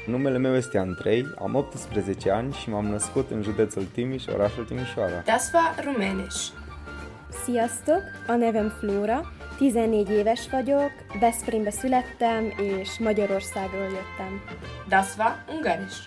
Numele meu este Andrei, am 18 ani și m-am născut în județul Timiș, orașul Timișoara. Das war Rumänisch. Sziasztok, a nevem Flóra, 14 éves vagyok, Veszprémbe születtem és Magyarországról jöttem. Das war Ungarisch.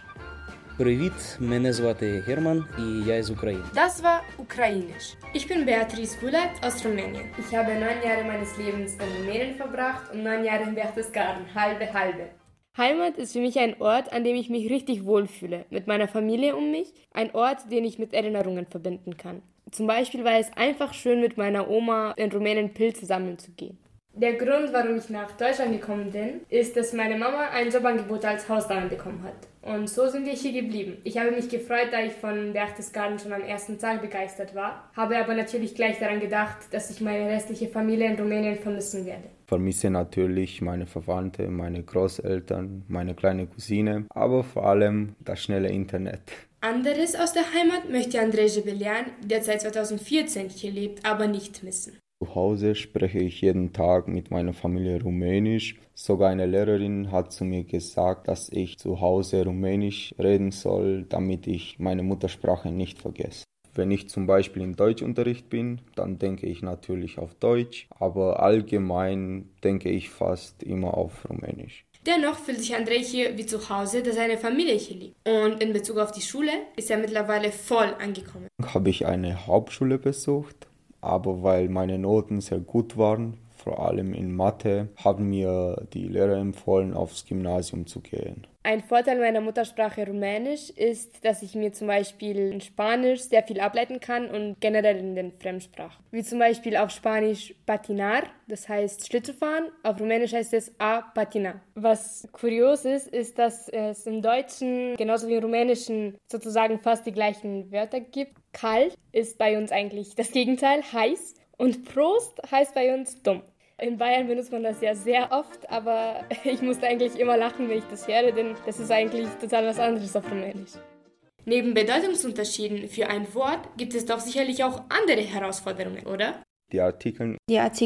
Привіт, мене звати Герман і я із України. Das war Ukrainisch. Ich bin Beatrice Gulat aus Rumänien. Ich habe 9 Jahre meines Lebens in Rumänien verbracht und 9 Jahre in Berchtesgaden. Halbe, halbe. Heimat ist für mich ein Ort, an dem ich mich richtig wohlfühle, mit meiner Familie um mich, ein Ort, den ich mit Erinnerungen verbinden kann. Zum Beispiel war es einfach schön, mit meiner Oma in Rumänien Pilze sammeln zu gehen. Der Grund, warum ich nach Deutschland gekommen bin, ist, dass meine Mama ein Jobangebot als Hausdame bekommen hat. Und so sind wir hier geblieben. Ich habe mich gefreut, da ich von Berchtesgaden schon am ersten Tag begeistert war, habe aber natürlich gleich daran gedacht, dass ich meine restliche Familie in Rumänien vermissen werde. Vermisse natürlich meine Verwandte, meine Großeltern, meine kleine Cousine, aber vor allem das schnelle Internet. Anderes aus der Heimat möchte Andrei Jebelian, der seit 2014 hier lebt, aber nicht missen. Zu Hause spreche ich jeden Tag mit meiner Familie Rumänisch. Sogar eine Lehrerin hat zu mir gesagt, dass ich zu Hause Rumänisch reden soll, damit ich meine Muttersprache nicht vergesse. Wenn ich zum Beispiel im Deutschunterricht bin, dann denke ich natürlich auf Deutsch, aber allgemein denke ich fast immer auf Rumänisch. Dennoch fühlt sich Andrei hier wie zu Hause, da seine Familie hier liegt. Und in Bezug auf die Schule ist er mittlerweile voll angekommen. Habe ich eine Hauptschule besucht, aber weil meine Noten sehr gut waren, vor allem in Mathe, haben mir die Lehrer empfohlen, aufs Gymnasium zu gehen. Ein Vorteil meiner Muttersprache Rumänisch ist, dass ich mir zum Beispiel in Spanisch sehr viel ableiten kann und generell in den Fremdsprachen. Wie zum Beispiel auf Spanisch patinar, das heißt Schlittschuhfahren, auf Rumänisch heißt es a patinar. Was kurios ist, ist, dass es im Deutschen genauso wie im Rumänischen sozusagen fast die gleichen Wörter gibt. Kalt ist bei uns eigentlich das Gegenteil, heiß, und Prost heißt bei uns dumm. In Bayern benutzt man das ja sehr oft, aber ich musste eigentlich immer lachen, wenn ich das höre, denn das ist eigentlich total was anderes auf Rumänisch. Neben Bedeutungsunterschieden für ein Wort gibt es doch sicherlich auch andere Herausforderungen, oder? Die Artikel,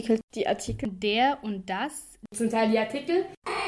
Der und das. Zum Teil die Artikel.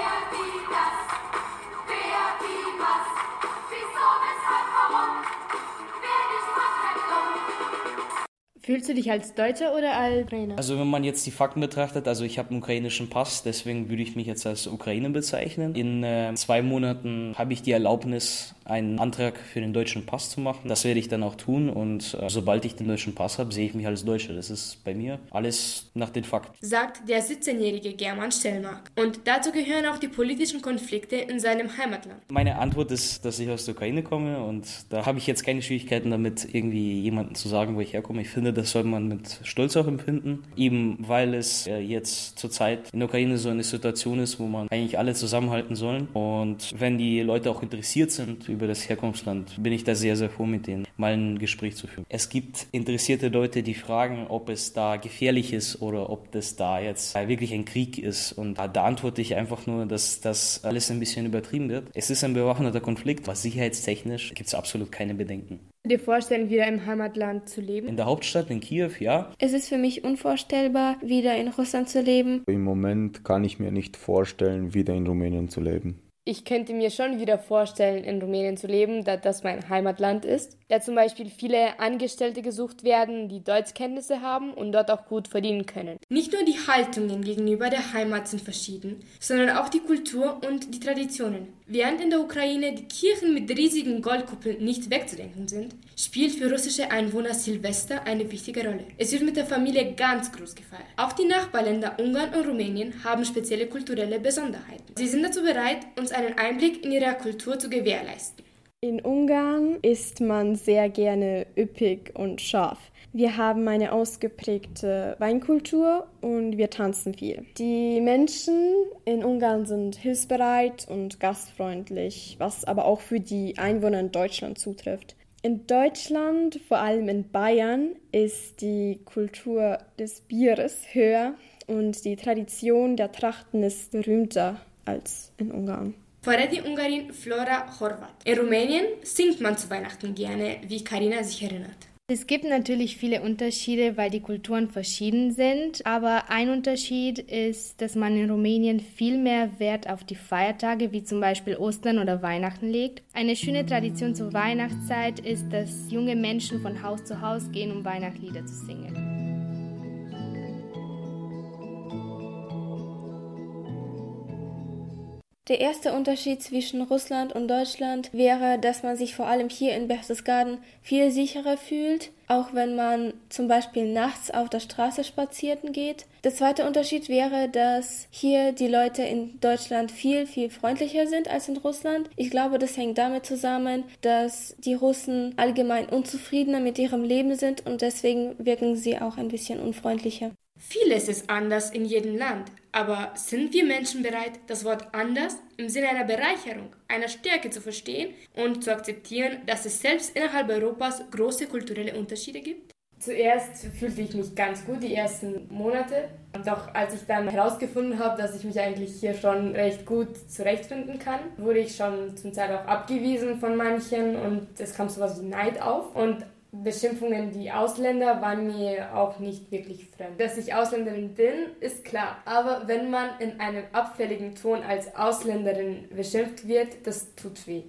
Fühlst du dich als Deutscher oder als Ukrainer? Also wenn man jetzt die Fakten betrachtet, also ich habe einen ukrainischen Pass, deswegen würde ich mich jetzt als Ukrainer bezeichnen. In 2 Monaten habe ich die Erlaubnis, einen Antrag für den deutschen Pass zu machen. Das werde ich dann auch tun und sobald ich den deutschen Pass habe, sehe ich mich als Deutscher. Das ist bei mir alles nach den Fakten. Sagt der 17-jährige German Stellmark. Und dazu gehören auch die politischen Konflikte in seinem Heimatland. Meine Antwort ist, dass ich aus der Ukraine komme und da habe ich jetzt keine Schwierigkeiten damit, irgendwie jemandem zu sagen, wo ich herkomme. Ich finde, das soll man mit Stolz auch empfinden, eben weil es jetzt zurzeit in der Ukraine so eine Situation ist, wo man eigentlich alle zusammenhalten sollen. Und wenn die Leute auch interessiert sind über das Herkunftsland, bin ich da sehr, sehr froh, mit denen mal ein Gespräch zu führen. Es gibt interessierte Leute, die fragen, ob es da gefährlich ist oder ob das da jetzt wirklich ein Krieg ist. Und da antworte ich einfach nur, dass das alles ein bisschen übertrieben wird. Es ist ein bewaffneter Konflikt, aber sicherheitstechnisch gibt es absolut keine Bedenken. Dir vorstellen, wieder im Heimatland zu leben? In der Hauptstadt, in Kiew, ja. Es ist für mich unvorstellbar, wieder in Russland zu leben. Im Moment kann ich mir nicht vorstellen, wieder in Rumänien zu leben. Ich könnte mir schon wieder vorstellen, in Rumänien zu leben, da das mein Heimatland ist. Da zum Beispiel viele Angestellte gesucht werden, die Deutschkenntnisse haben und dort auch gut verdienen können. Nicht nur die Haltungen gegenüber der Heimat sind verschieden, sondern auch die Kultur und die Traditionen. Während in der Ukraine die Kirchen mit riesigen Goldkuppeln nicht wegzudenken sind, spielt für russische Einwohner Silvester eine wichtige Rolle. Es wird mit der Familie ganz groß gefeiert. Auch die Nachbarländer Ungarn und Rumänien haben spezielle kulturelle Besonderheiten. Sie sind dazu bereit, uns einen Einblick in ihre Kultur zu gewährleisten. In Ungarn isst man sehr gerne üppig und scharf. Wir haben eine ausgeprägte Weinkultur und wir tanzen viel. Die Menschen in Ungarn sind hilfsbereit und gastfreundlich, was aber auch für die Einwohner in Deutschland zutrifft. In Deutschland, vor allem in Bayern, ist die Kultur des Bieres höher und die Tradition der Trachten ist berühmter als in Ungarn. Verrät die Ungarin Flora Horvat. In Rumänien singt man zu Weihnachten gerne, wie Karina sich erinnert. Es gibt natürlich viele Unterschiede, weil die Kulturen verschieden sind. Aber ein Unterschied ist, dass man in Rumänien viel mehr Wert auf die Feiertage, wie zum Beispiel Ostern oder Weihnachten legt. Eine schöne Tradition zur Weihnachtszeit ist, dass junge Menschen von Haus zu Haus gehen, um Weihnachtslieder zu singen. Der erste Unterschied zwischen Russland und Deutschland wäre, dass man sich vor allem hier in Berchtesgaden viel sicherer fühlt, auch wenn man zum Beispiel nachts auf der Straße spazieren geht. Der zweite Unterschied wäre, dass hier die Leute in Deutschland viel, viel freundlicher sind als in Russland. Ich glaube, das hängt damit zusammen, dass die Russen allgemein unzufriedener mit ihrem Leben sind und deswegen wirken sie auch ein bisschen unfreundlicher. Vieles ist anders in jedem Land, aber sind wir Menschen bereit, das Wort anders im Sinne einer Bereicherung, einer Stärke zu verstehen und zu akzeptieren, dass es selbst innerhalb Europas große kulturelle Unterschiede gibt? Zuerst fühlte ich mich ganz gut, die ersten Monate. Doch als ich dann herausgefunden habe, dass ich mich eigentlich hier schon recht gut zurechtfinden kann, wurde ich schon zum Teil auch abgewiesen von manchen und es kam sowas wie Neid auf. Und Beschimpfungen, die Ausländer, waren mir auch nicht wirklich fremd. Dass ich Ausländerin bin, ist klar. Aber wenn man in einem abfälligen Ton als Ausländerin beschimpft wird, das tut weh.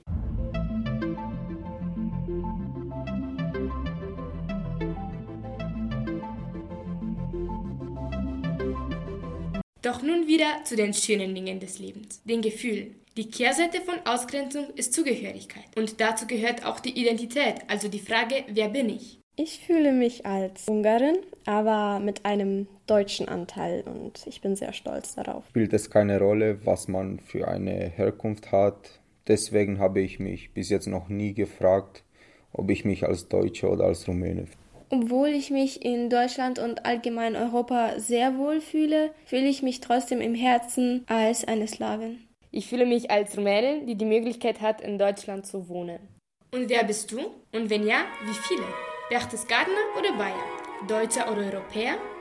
Doch nun wieder zu den schönen Dingen des Lebens, den Gefühlen. Die Kehrseite von Ausgrenzung ist Zugehörigkeit. Und dazu gehört auch die Identität, also die Frage, wer bin ich? Ich fühle mich als Ungarin, aber mit einem deutschen Anteil und ich bin sehr stolz darauf. Spielt es keine Rolle, was man für eine Herkunft hat. Deswegen habe ich mich bis jetzt noch nie gefragt, ob ich mich als Deutsche oder als Rumäne fühle. Obwohl ich mich in Deutschland und allgemein Europa sehr wohl fühle, fühle ich mich trotzdem im Herzen als eine Slawin. Ich fühle mich als Rumänin, die die Möglichkeit hat, in Deutschland zu wohnen. Und wer bist du? Und wenn ja, wie viele? Berchtesgadener oder Bayer? Deutscher oder Europäer?